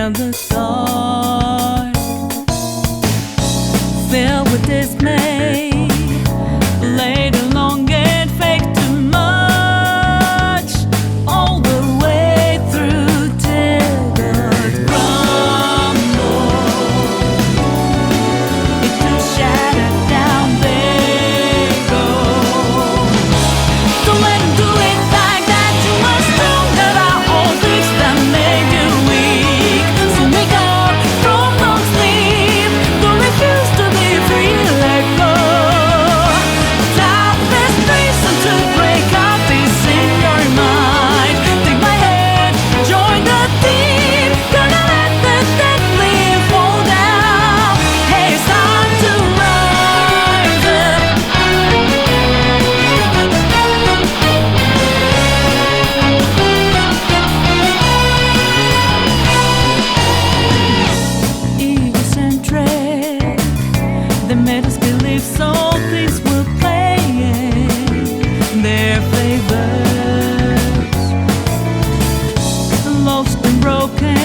and the sky, filled with dismay, laid along and fake too much, all the way through till God crumbled into shattered down they go. Don't let 'em do it like that. You must know that I all things that made you weak. So wake up from no sleep. Don't refuse to be free. Let go. Time is reason to break out this in your mind. Take my hand, join the team. Gonna let the dead leaf fall down. Hey, it's time to rise up. Egocentric, they made us believe so things were playing their favors. Lost and broken,